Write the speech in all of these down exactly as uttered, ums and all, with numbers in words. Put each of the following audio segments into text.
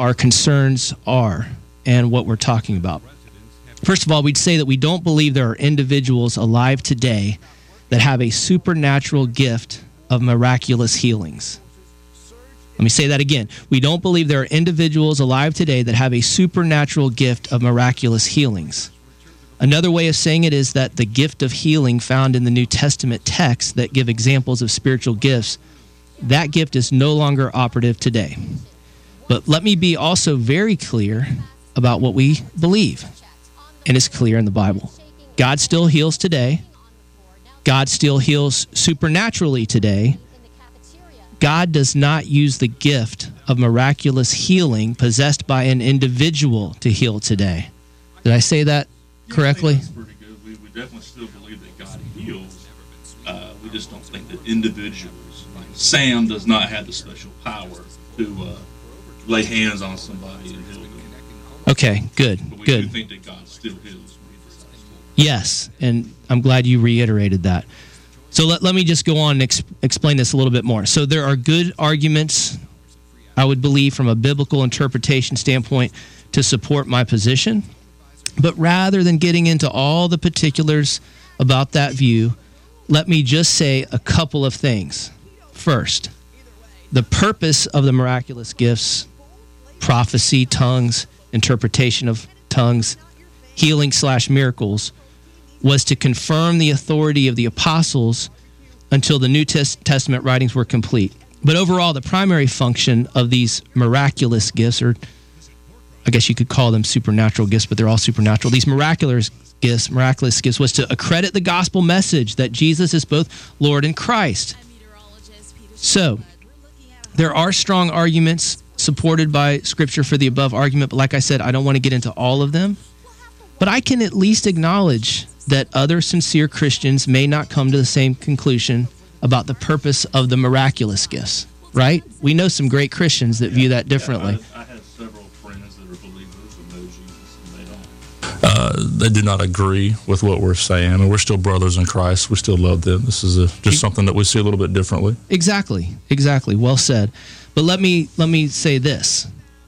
our concerns are and what we're talking about. First of all, we'd say that we don't believe there are individuals alive today that have a supernatural gift of miraculous healings. Let me say that again. We don't believe there are individuals alive today that have a supernatural gift of miraculous healings. Another way of saying it is that the gift of healing found in the New Testament texts that give examples of spiritual gifts, that gift is no longer operative today. But let me be also very clear about what we believe, and it's clear in the Bible. God still heals today. God still heals supernaturally today. God does not use the gift of miraculous healing possessed by an individual to heal today. Did I say that correctly? Yeah, I think that's pretty good. We, we definitely still believe that God heals. Uh, we just don't think that individuals, like Sam, does not have the special power to uh, lay hands on somebody and heal them. Okay, good, but we good. do think that God still heals. Yes, and I'm glad you reiterated that. So let, let me just go on and ex- explain this a little bit more. So there are good arguments, I would believe, from a biblical interpretation standpoint to support my position. But rather than getting into all the particulars about that view, let me just say a couple of things. First, the purpose of the miraculous gifts, prophecy, tongues, interpretation of tongues, healing slash miracles, was to confirm the authority of the apostles until the New Testament writings were complete. But overall, the primary function of these miraculous gifts, or I guess you could call them supernatural gifts, but they're all supernatural. These miraculous gifts, miraculous gifts, was to accredit the gospel message that Jesus is both Lord and Christ. So, there are strong arguments supported by Scripture for the above argument, but like I said, I don't want to get into all of them. But I can at least acknowledge that other sincere Christians may not come to the same conclusion about the purpose of the miraculous gifts, right? We know some great Christians that yeah, view that differently. Yeah, I, I have several friends that are believers and know Jesus, and they don't. Uh, they do not agree with what we're saying, and we're still brothers in Christ. We still love them. This is a, just something that we see a little bit differently. Exactly, exactly. Well said. But let me let me say this.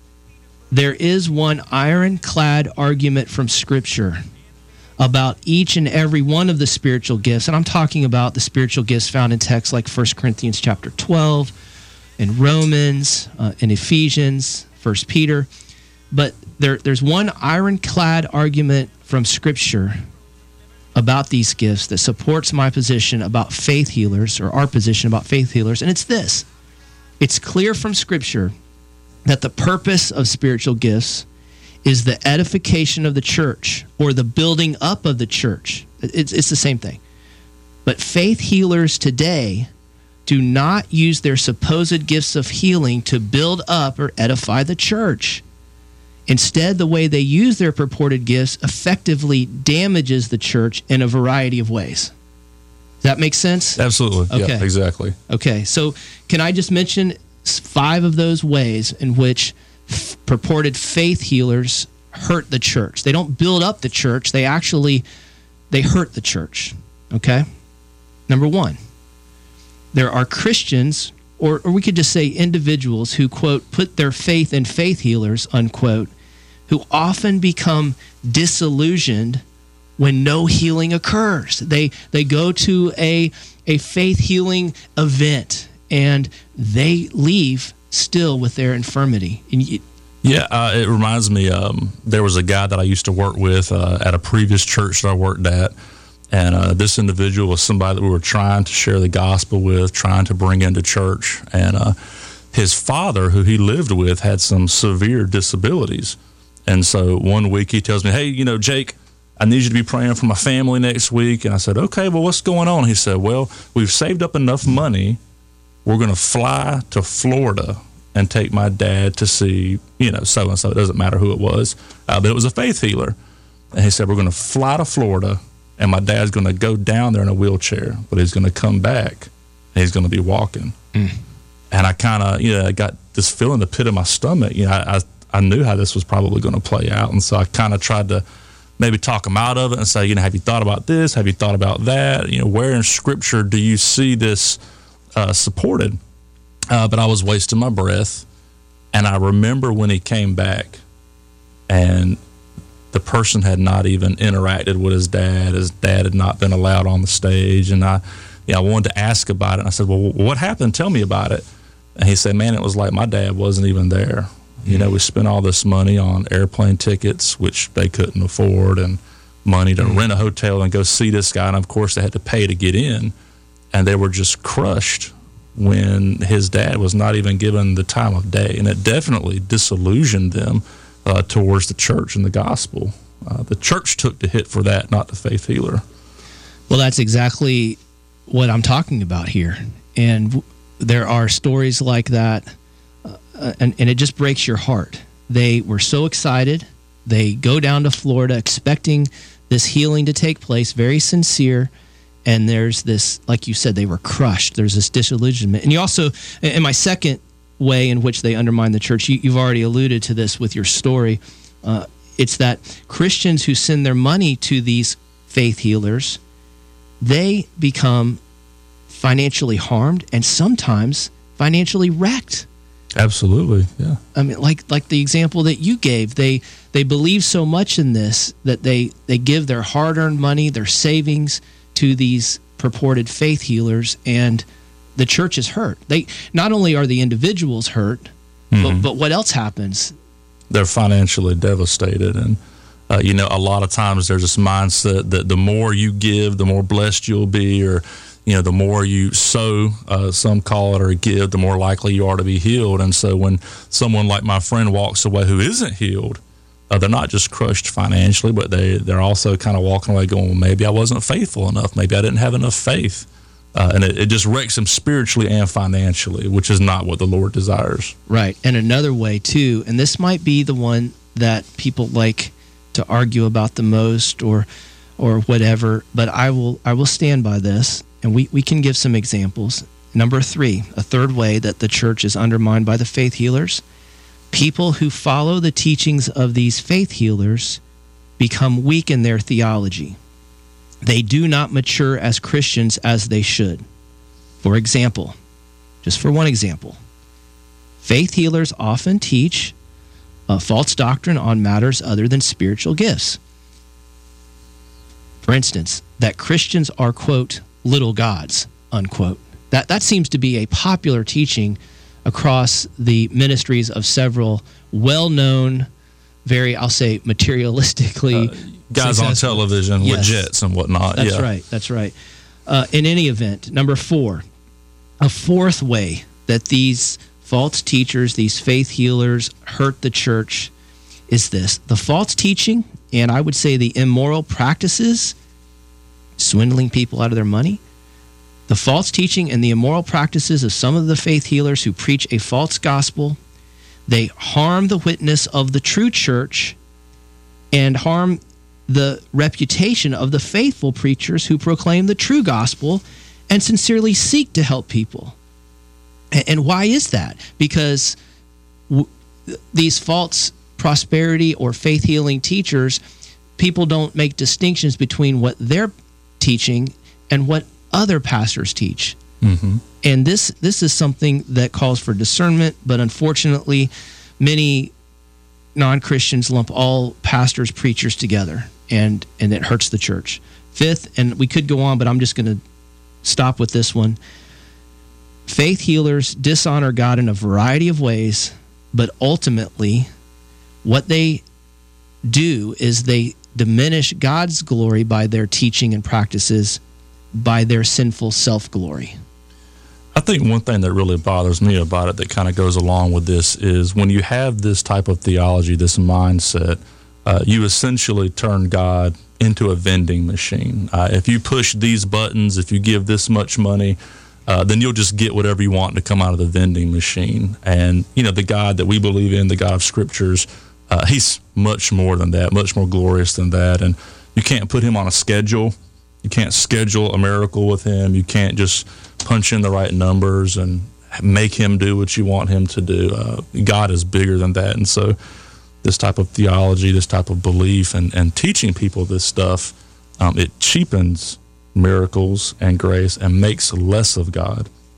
There is one ironclad argument from Scripture about each and every one of the spiritual gifts, and I'm talking about the spiritual gifts found in texts like First Corinthians chapter twelve, in Romans, uh, in Ephesians, First Peter. But there, there's one ironclad argument from Scripture about these gifts that supports my position about faith healers, or our position about faith healers, and it's this. It's clear from Scripture that the purpose of spiritual gifts is the edification of the church, or the building up of the church. It's, it's the same thing. But faith healers today do not use their supposed gifts of healing to build up or edify the church. Instead, the way they use their purported gifts effectively damages the church in a variety of ways. Does that make sense? Absolutely. Okay. Yeah, exactly. Okay, so can I just mention five of those ways in which f- purported faith healers hurt the church? They don't build up the church. They actually, they hurt the church, okay? Number one, there are Christians, or, or we could just say individuals who, quote, put their faith in faith healers, unquote, who often become disillusioned when no healing occurs. They they go to a a faith healing event and they leave still with their infirmity. And you, Yeah, uh, it reminds me, um, there was a guy that I used to work with uh, at a previous church that I worked at, and uh, this individual was somebody that we were trying to share the gospel with, trying to bring into church, and uh, his father, who he lived with, had some severe disabilities. And so one week he tells me, hey, you know, Jake, I need you to be praying for my family next week. And I said, okay, well, what's going on? He said, well, we've saved up enough money. We're going to fly to Florida and take my dad to see, you know, so-and-so. It doesn't matter who it was. Uh, but it was a faith healer. And he said, we're going to fly to Florida, and my dad's going to go down there in a wheelchair, but he's going to come back, and he's going to be walking. Mm. And I kind of, you know, I got this feeling in the pit of my stomach. You know, I, I, I knew how this was probably going to play out. And so I kind of tried to maybe talk him out of it and say, you know, have you thought about this? Have you thought about that? You know, where in Scripture do you see this uh, supported? Uh, but I was wasting my breath. And I remember when he came back, and the person had not even interacted with his dad. His dad had not been allowed on the stage. And I, you know, I wanted to ask about it. And I said, well, what happened? Tell me about it. And he said, man, it was like my dad wasn't even there. You know, we spent all this money on airplane tickets, which they couldn't afford, and money to mm-hmm. rent a hotel and go see this guy. And, of course, they had to pay to get in. And they were just crushed when his dad was not even given the time of day. And it definitely disillusioned them Uh, towards the church and the gospel. Uh, the church took the hit for that, not the faith healer. Well, that's exactly what I'm talking about here. And w- there are stories like that, uh, and, and it just breaks your heart. They were so excited. They go down to Florida expecting this healing to take place, very sincere, and there's this, like you said, they were crushed. There's this disillusionment. And you also, and my second way in which they undermine the church, you, you've already alluded to this with your story, uh, it's that Christians who send their money to these faith healers, they become financially harmed and sometimes financially wrecked. Absolutely, yeah. I mean, like like the example that you gave, they they believe so much in this that they, they give their hard-earned money, their savings to these purported faith healers, and the church is hurt. They not only are the individuals hurt, mm-hmm. but, but what else happens? They're financially devastated. And, uh, you know, a lot of times there's this mindset that the more you give, the more blessed you'll be, or, you know, the more you sow, uh, some call it, or give, the more likely you are to be healed. And so when someone like my friend walks away who isn't healed, uh, they're not just crushed financially, but they, they're also kind of walking away going, well, maybe I wasn't faithful enough. Maybe I didn't have enough faith. Uh, and it, it just wrecks them spiritually and financially, which is not what the Lord desires. Right. And another way, too, and this might be the one that people like to argue about the most or or whatever, but I will I will stand by this, and we, we can give some examples. Number three, a third way that the church is undermined by the faith healers. People who follow the teachings of these faith healers become weak in their theology. They do not mature as Christians as they should. For example, just for one example, faith healers often teach a false doctrine on matters other than spiritual gifts. For instance, that Christians are, quote, little gods, unquote. That, that seems to be a popular teaching across the ministries of several well-known, very, I'll say, materialistically uh, guys successful. On television yes. with jets and whatnot. That's yeah. right. That's right. Uh, in any event, number four, a fourth way that these false teachers, these faith healers, hurt the church is this. The false teaching, and I would say the immoral practices, swindling people out of their money, the false teaching and the immoral practices of some of the faith healers who preach a false gospel, they harm the witness of the true church and harm the reputation of the faithful preachers who proclaim the true gospel and sincerely seek to help people. And why is that? Because w- these false prosperity or faith healing teachers, people don't make distinctions between what they're teaching and what other pastors teach. Mm-hmm. And this this is something that calls for discernment, but unfortunately, many non-Christians lump all pastors, preachers together, and, and it hurts the church. Fifth, and we could go on, but I'm just going to stop with this one. Faith healers dishonor God in a variety of ways, but ultimately, what they do is they diminish God's glory by their teaching and practices, by their sinful self-glory. I think one thing that really bothers me about it that kind of goes along with this is when you have this type of theology, this mindset, uh, you essentially turn God into a vending machine. Uh, if you push these buttons, if you give this much money, uh, then you'll just get whatever you want to come out of the vending machine. And, you know, the God that we believe in, the God of Scriptures, uh, he's much more than that, much more glorious than that. And you can't put him on a schedule. You can't schedule a miracle with him. You can't just punch in the right numbers and make him do what you want him to do. Uh, God is bigger than that. And so this type of theology, this type of belief, and, and teaching people this stuff, um, it cheapens miracles and grace and makes less of God.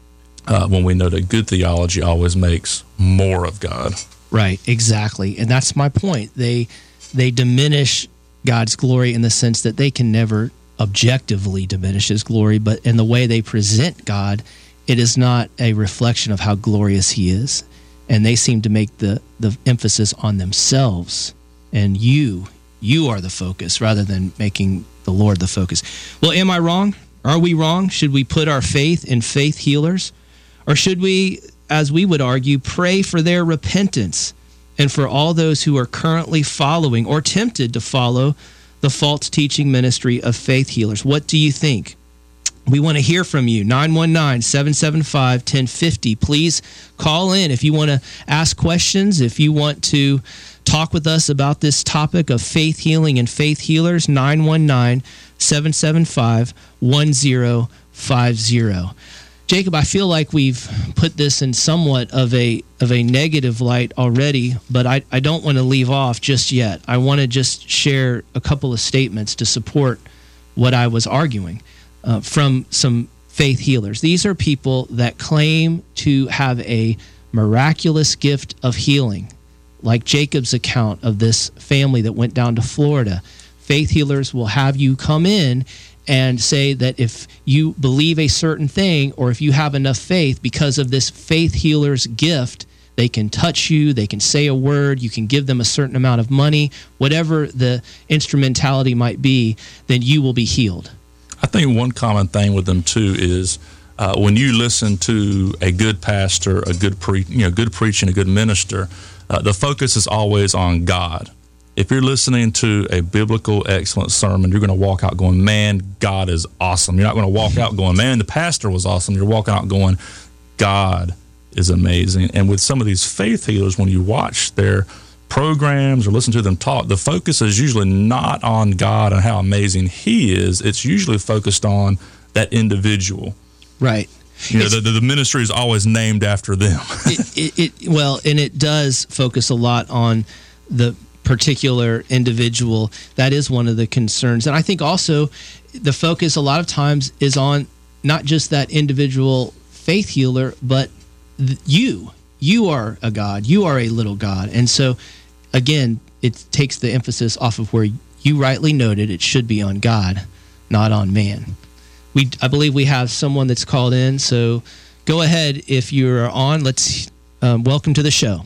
uh, when we know that good theology always makes more of God. Right, exactly. And that's my point. They they diminish God's glory in the sense that they can never objectively diminish his glory, but in the way they present God, it is not a reflection of how glorious he is. And they seem to make the, the emphasis on themselves. And you, you are the focus rather than making the Lord the focus. Well, am I wrong? Are we wrong? Should we put our faith in faith healers? Or should we, as we would argue, pray for their repentance and for all those who are currently following or tempted to follow the false teaching ministry of faith healers? What do you think? We want to hear from you. nine one nine, seven seven five, one zero five zero. Please call in if you want to ask questions, if you want to talk with us about this topic of faith healing and faith healers. nine one nine, seven seven five, one zero five zero. Jacob, I feel like we've put this in somewhat of a of a negative light already, but I, I don't want to leave off just yet. I want to just share a couple of statements to support what I was arguing uh, from some faith healers. These are people that claim to have a miraculous gift of healing, like Jacob's account of this family that went down to Florida. Faith healers will have you come in and say that if you believe a certain thing or if you have enough faith, because of this faith healer's gift, they can touch you, they can say a word, you can give them a certain amount of money, whatever the instrumentality might be, then you will be healed. I think one common thing with them too is uh, when you listen to a good pastor, a good pre- you know, good preaching, a good minister, uh, the focus is always on God. If you're listening to a biblical, excellent sermon, you're going to walk out going, man, God is awesome. You're not going to walk out going, man, the pastor was awesome. You're walking out going, God is amazing. And with some of these faith healers, when you watch their programs or listen to them talk, the focus is usually not on God and how amazing he is. It's usually focused on that individual. Right. You know, the, the ministry is always named after them. it, it, it, well, and it does focus a lot on the particular individual. That is one of the concerns. And I think also the focus a lot of times is on not just that individual faith healer, but th- you. You are a God. You are a little God. And so, again, it takes the emphasis off of where you rightly noted it should be on God, not on man. We, I believe we have someone that's called in, so go ahead if you're on. Let's um, welcome to the show.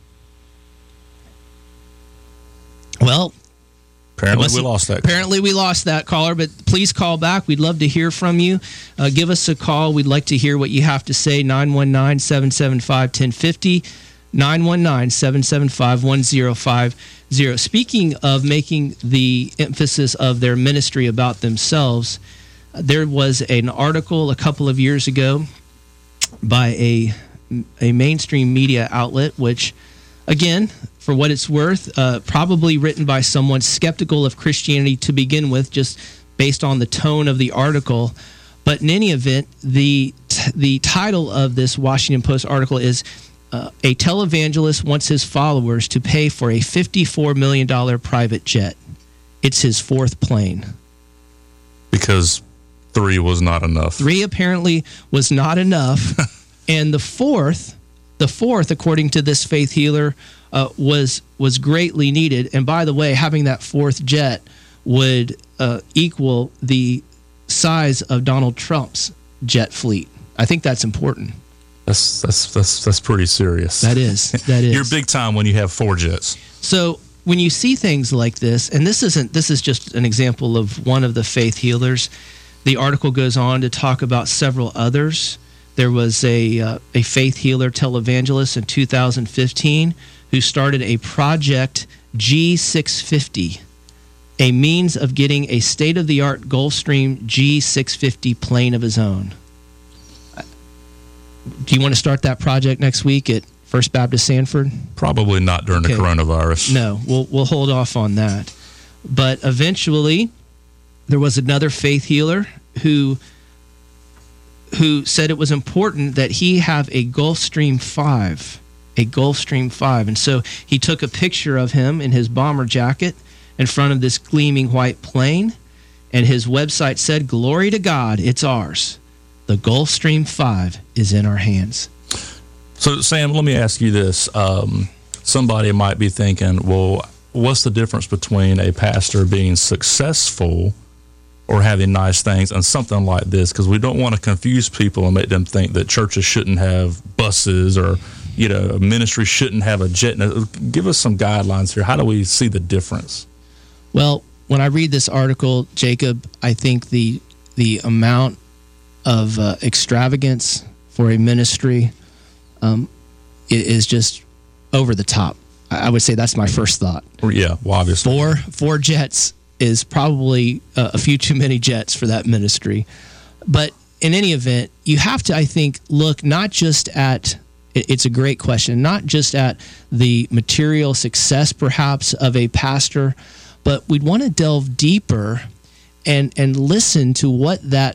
Well, apparently we lost that. Apparently we lost that caller, but please call back. We'd love to hear from you. Uh, give us a call. We'd like to hear what you have to say. nine one nine, seven seven five, one zero five zero. nine one nine, seven seven five, one zero five zero. Speaking of making the emphasis of their ministry about themselves, there was an article a couple of years ago by a a mainstream media outlet, which, again, for what it's worth, uh, probably written by someone skeptical of Christianity to begin with, just based on the tone of the article. But in any event, the t- the title of this Washington Post article is uh, "A Televangelist Wants His Followers to Pay for a fifty-four million dollars Private Jet." It's his fourth plane. Because three was not enough. Three apparently was not enough. And the fourth, the fourth, according to this faith healer, uh, was was greatly needed. And by the way, having that fourth jet would uh, equal the size of Donald Trump's jet fleet. I think that's important. That's that's that's that's pretty serious. That is. That is. You're big time when you have four jets. So when you see things like this, and this isn't this is just an example of one of the faith healers. The article goes on to talk about several others. There was a uh, a faith healer televangelist in two thousand fifteen who started a Project G six fifty, a means of getting a state-of-the-art Gulfstream G six fifty plane of his own. Do you want to start that project next week at First Baptist Sanford? Probably not during Okay. the coronavirus. No, we'll we'll hold off on that. But eventually, there was another faith healer who who said it was important that he have a Gulfstream five, a Gulfstream five. And so he took a picture of him in his bomber jacket in front of this gleaming white plane, and his website said, "Glory to God, it's ours." The Gulfstream five is in our hands. So, Sam, let me ask you this. Um, somebody might be thinking, well, what's the difference between a pastor being successful or having nice things and something like this? Because we don't want to confuse people and make them think that churches shouldn't have buses or, you know, a ministry shouldn't have a jet. Give us some guidelines here. How do we see the difference? Well, when I read this article, Jacob, I think the the amount of uh, extravagance for a ministry um, is just over the top. I would say that's my first thought. Yeah, well, obviously. Four, four jets is probably uh, a few too many jets for that ministry. But in any event, you have to, I think, look not just at, it's a great question, not just at the material success perhaps of a pastor, but we'd want to delve deeper and, and listen to what that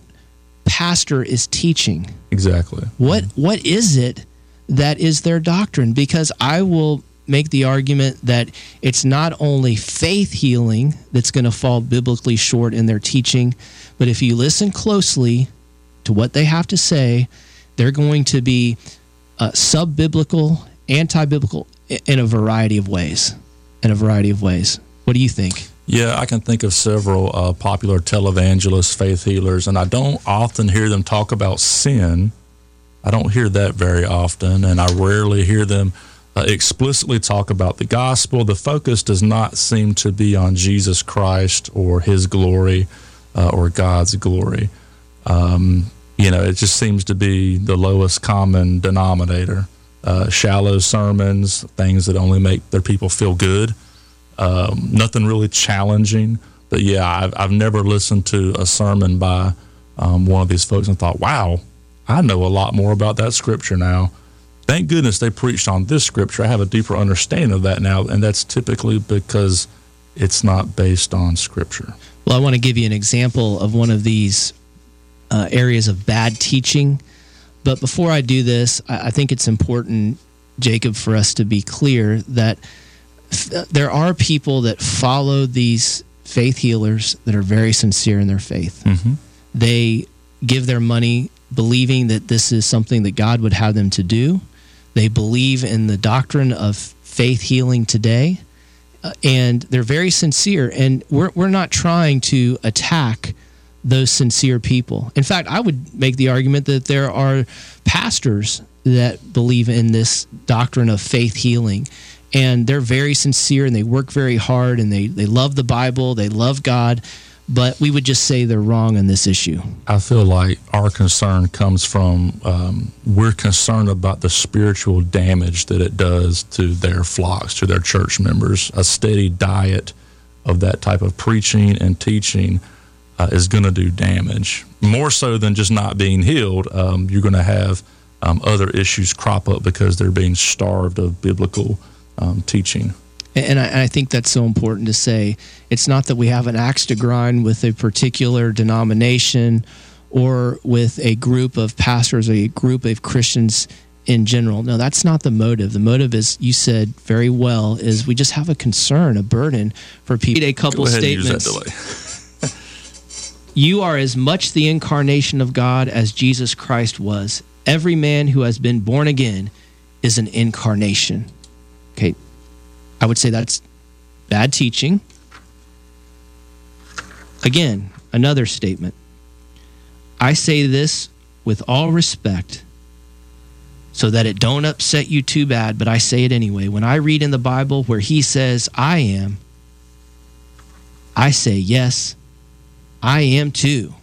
pastor is teaching. Exactly. What What is it that is their doctrine? Because I will make the argument that it's not only faith healing that's going to fall biblically short in their teaching, but if you listen closely to what they have to say, they're going to be uh, sub-biblical, anti-biblical in a variety of ways. In a variety of ways. What do you think? Yeah, I can think of several uh, popular televangelists, faith healers, and I don't often hear them talk about sin. I don't hear that very often, and I rarely hear them uh, explicitly talk about the gospel. The focus does not seem to be on Jesus Christ or his glory uh, or God's glory. Um, you know, it just seems to be the lowest common denominator. Uh, shallow sermons, things that only make their people feel good. Um, nothing really challenging. But yeah, I've, I've never listened to a sermon by um, one of these folks and thought, wow, I know a lot more about that scripture now. Thank goodness they preached on this scripture. I have a deeper understanding of that now, and that's typically because it's not based on scripture. Well, I want to give you an example of one of these uh, areas of bad teaching. But before I do this, I, I think it's important, Jacob, for us to be clear that f- there are people that follow these faith healers that are very sincere in their faith. Mm-hmm. They give their money believing that this is something that God would have them to do. They believe in the doctrine of faith healing today, uh, and they're very sincere. And we're we're not trying to attack those sincere people. In fact, I would make the argument that there are pastors that believe in this doctrine of faith healing, and they're very sincere and they work very hard and they, they love the Bible, they love God, but we would just say they're wrong on this issue. I feel like our concern comes from um, we're concerned about the spiritual damage that it does to their flocks, to their church members. A steady diet of that type of preaching and teaching uh, is going to do damage. More so than just not being healed, um, you're going to have um, other issues crop up because they're being starved of biblical um, teaching. And I, and I think that's so important to say. It's not that we have an axe to grind with a particular denomination or with a group of pastors or a group of Christians in general. No, that's not the motive. The motive, is, you said very well, is we just have a concern, a burden for people. A couple Go ahead statements. And use that delay. You are as much the incarnation of God as Jesus Christ was. Every man who has been born again is an incarnation. Okay. I would say that's bad teaching. Again, another statement. I say this with all respect so that it don't upset you too bad, but I say it anyway. When I read in the Bible where he says, I am, I say, yes, I am too.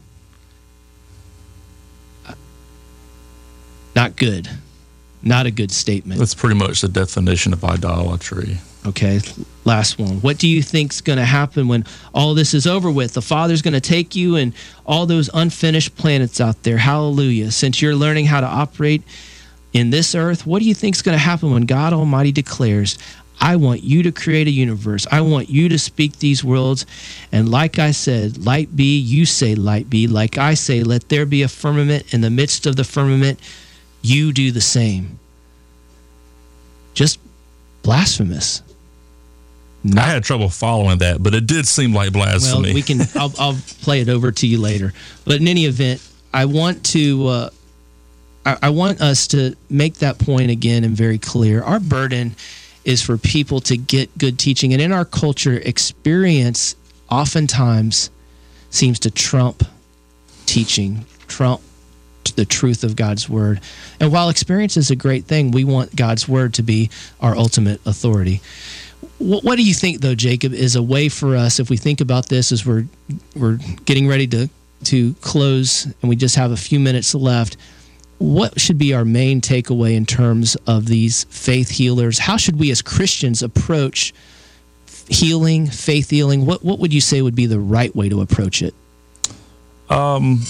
Not good. Not a good statement. That's pretty much the definition of idolatry. Okay, last one. What do you think's going to happen when all this is over with? The Father's going to take you and all those unfinished planets out there. Hallelujah. Since you're learning how to operate in this earth, what do you think's going to happen when God Almighty declares, I want you to create a universe. I want you to speak these worlds. And like I said, light be, you say light be. Like I say, let there be a firmament in the midst of the firmament. You do the same. Just blasphemous. Not, I had trouble following that, but it did seem like blasphemy. Well, we can. I'll, I'll play it over to you later. But in any event, I want to uh, I, I want us to make that point again and very clear. Our burden is for people to get good teaching, and in our culture, experience oftentimes seems to trump teaching, trump the truth of God's word. And while experience is a great thing, we want God's word to be our ultimate authority. What, what do you think, though, Jacob, is a way for us, if we think about this as we're we're getting ready to to close and we just have a few minutes left, what should be our main takeaway in terms of these faith healers? How should we as Christians approach healing, faith healing? What what would you say would be the right way to approach it? Um,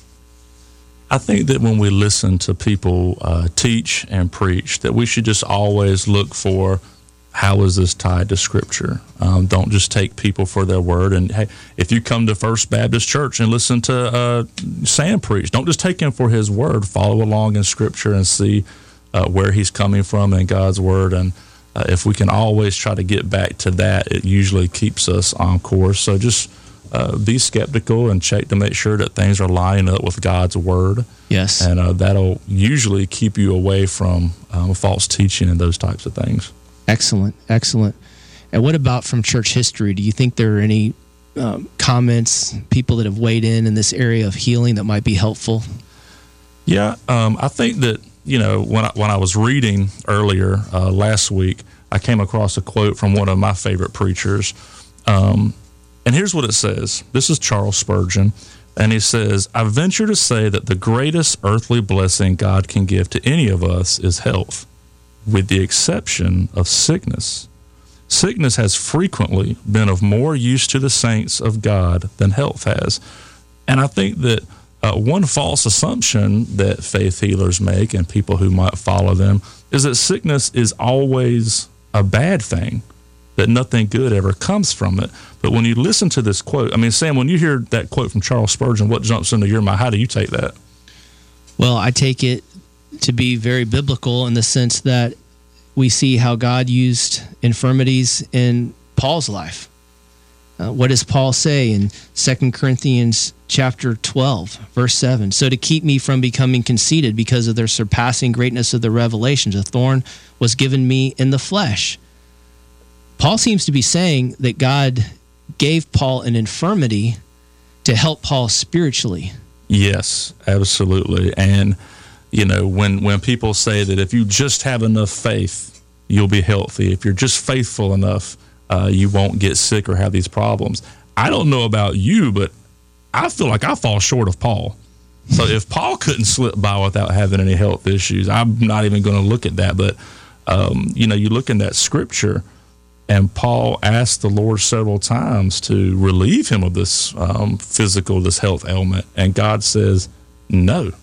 I think that when we listen to people uh, teach and preach, that we should just always look for, how is this tied to Scripture? Um, don't just take people for their word. And hey, if you come to First Baptist Church and listen to uh, Sam preach, don't just take him for his word. Follow along in Scripture and see uh, where he's coming from in God's word. And uh, if we can always try to get back to that, it usually keeps us on course. So just uh, be skeptical and check to make sure that things are lining up with God's word. Yes. And uh, that'll usually keep you away from um, false teaching and those types of things. Excellent, excellent. And what about from church history? Do you think there are any um, comments, people that have weighed in in this area of healing that might be helpful? Yeah, um, I think that, you know, when I, when I was reading earlier uh, last week, I came across a quote from one of my favorite preachers. Um, and here's what it says. This is Charles Spurgeon. And he says, I venture to say that the greatest earthly blessing God can give to any of us is health, with the exception of sickness. Sickness has frequently been of more use to the saints of God than health has. And I think that uh, one false assumption that faith healers make, and people who might follow them, is that sickness is always a bad thing, that nothing good ever comes from it. But when you listen to this quote, I mean, Sam, when you hear that quote from Charles Spurgeon, what jumps into your mind? How do you take that? Well, I take it to be very biblical in the sense that we see how God used infirmities in Paul's life. Uh, what does Paul say in Second Corinthians chapter twelve, verse seven? So to keep me from becoming conceited because of their surpassing greatness of the revelations, a thorn was given me in the flesh. Paul seems to be saying that God gave Paul an infirmity to help Paul spiritually. Yes, absolutely. And you know, when, when people say that if you just have enough faith, you'll be healthy. If you're just faithful enough, uh, you won't get sick or have these problems. I don't know about you, but I feel like I fall short of Paul. So if Paul couldn't slip by without having any health issues, I'm not even going to look at that. But, um, you know, you look in that scripture, and Paul asked the Lord several times to relieve him of this um, physical, this health ailment. And God says, no.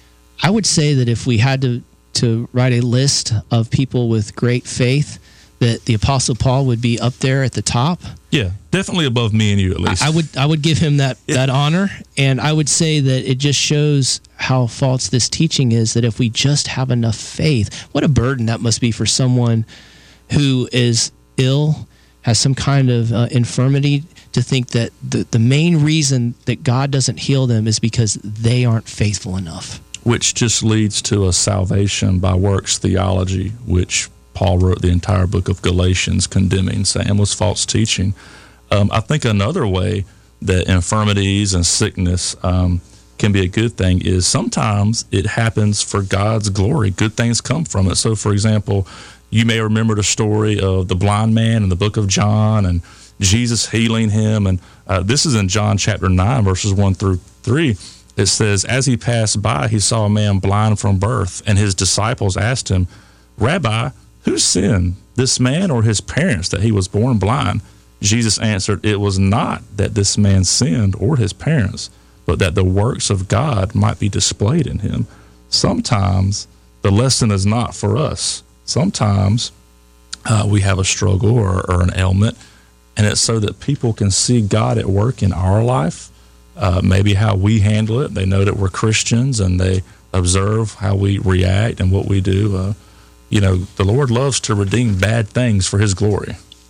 I would say that if we had to, to write a list of people with great faith, that the Apostle Paul would be up there at the top. Yeah, definitely above me and you at least. I, I would I would give him that, that honor, and I would say that it just shows how false this teaching is, that if we just have enough faith, what a burden that must be for someone who is ill, has some kind of uh, infirmity, to think that the, the main reason that God doesn't heal them is because they aren't faithful enough. Which just leads to a salvation by works theology, which Paul wrote the entire book of Galatians condemning, saying was false teaching. Um, I think another way that infirmities and sickness um, can be a good thing is sometimes it happens for God's glory. Good things come from it. So, for example, you may remember the story of the blind man in the book of John and Jesus healing him. And uh, this is in John chapter nine, verses one through three. It says, as he passed by, he saw a man blind from birth, and his disciples asked him, Rabbi, who sinned, this man or his parents, that he was born blind? Jesus answered, it was not that this man sinned or his parents, but that the works of God might be displayed in him. Sometimes the lesson is not for us. Sometimes uh, we have a struggle or, or an ailment, and it's so that people can see God at work in our life. Uh, maybe how we handle it. They know that we're Christians, and they observe how we react and what we do. Uh, you know, the Lord loves to redeem bad things for his glory.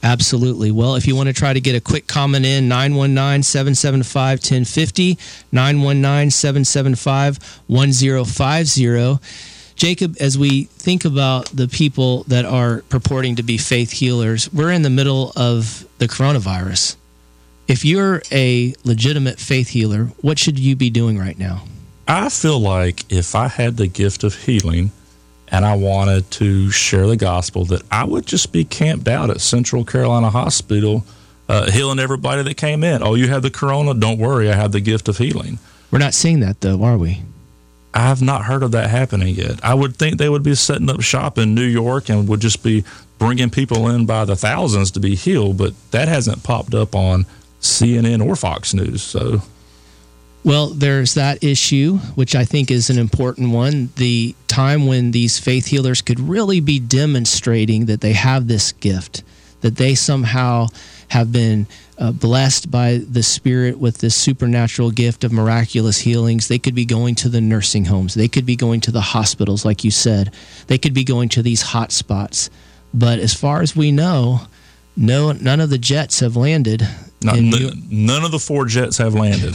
Absolutely. Well, if you want to try to get a quick comment in, nine one nine, seven seven five, one oh five oh, nine one nine, seven seven five, one oh five oh. Jacob, as we think about the people that are purporting to be faith healers, we're in the middle of the coronavirus. If you're a legitimate faith healer, what should you be doing right now? I feel like if I had the gift of healing and I wanted to share the gospel, that I would just be camped out at Central Carolina Hospital, uh, healing everybody that came in. Oh, you have the corona? Don't worry, I have the gift of healing. We're not seeing that, though, are we? I have not heard of that happening yet. I would think they would be setting up shop in New York and would just be bringing people in by the thousands to be healed, but that hasn't popped up on C N N or Fox News. So, well, there's that issue, which I think is an important one. The time when these faith healers could really be demonstrating that they have this gift, that they somehow have been uh, blessed by the Spirit with this supernatural gift of miraculous healings. They could be going to the nursing homes. They could be going to the hospitals, like you said. They could be going to these hot spots. But as far as we know, no, none of the jets have landed. Not, n- none of the four jets have landed.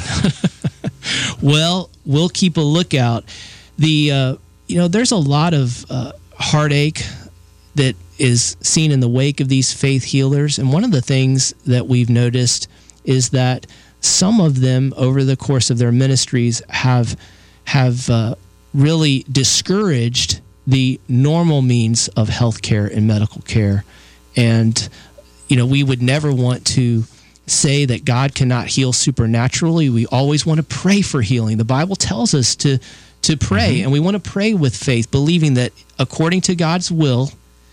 Well, we'll keep a lookout. The uh, you know, there's a lot of uh, heartache that is seen in the wake of these faith healers, and one of the things that we've noticed is that some of them, over the course of their ministries, have have uh, really discouraged the normal means of health care and medical care, and you know, we would never want to say that God cannot heal supernaturally. We always want to pray for healing. The Bible tells us to to pray, mm-hmm. and we want to pray with faith, believing that according to God's will,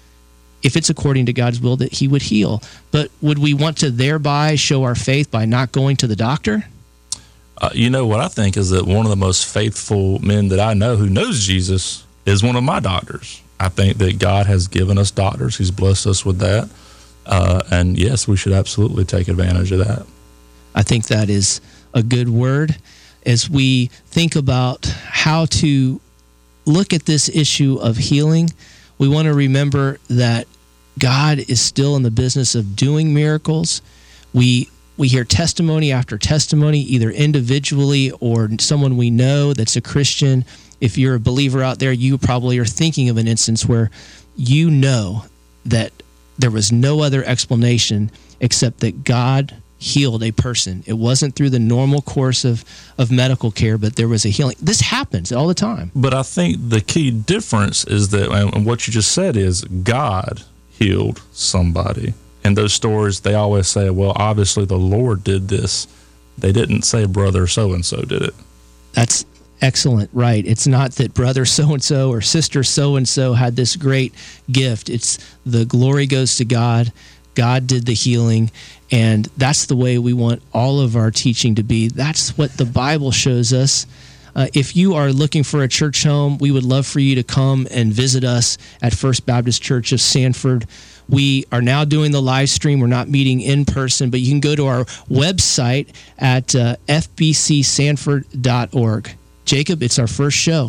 if it's according to God's will, that he would heal. But would we want to thereby show our faith by not going to the doctor? Uh, you know, what I think is that one of the most faithful men that I know who knows Jesus is one of my doctors. I think that God has given us doctors. He's blessed us with that. Uh, and yes, we should absolutely take advantage of that. I think that is a good word. As we think about how to look at this issue of healing, we want to remember that God is still in the business of doing miracles. We we hear testimony after testimony, either individually or someone we know that's a Christian. If you're a believer out there, you probably are thinking of an instance where you know that there was no other explanation except that God healed a person. It wasn't through the normal course of, of medical care, but there was a healing. This happens all the time. But I think the key difference is that, and what you just said is, God healed somebody. In those stories, they always say, well, obviously the Lord did this. They didn't say brother so-and-so did it. That's excellent, right. It's not that brother so-and-so or sister so-and-so had this great gift. It's the glory goes to God. God did the healing, and that's the way we want all of our teaching to be. That's what the Bible shows us. Uh, if you are looking for a church home, we would love for you to come and visit us at First Baptist Church of Sanford. We are now doing the live stream. We're not meeting in person, but you can go to our website at uh, f b c sanford dot org. Jacob, it's our first show.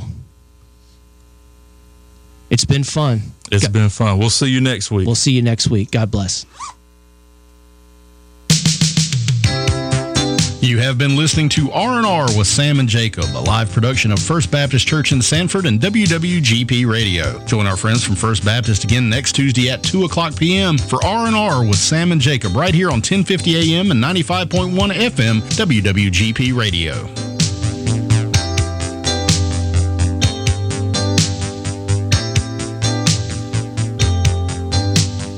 It's been fun. It's been fun. We'll see you next week. We'll see you next week. God bless. You have been listening to R and R with Sam and Jacob, a live production of First Baptist Church in Sanford and W W G P Radio. Join our friends from First Baptist again next Tuesday at two o'clock p.m. for R and R with Sam and Jacob right here on ten fifty a.m. and ninety-five point one F M W W G P Radio.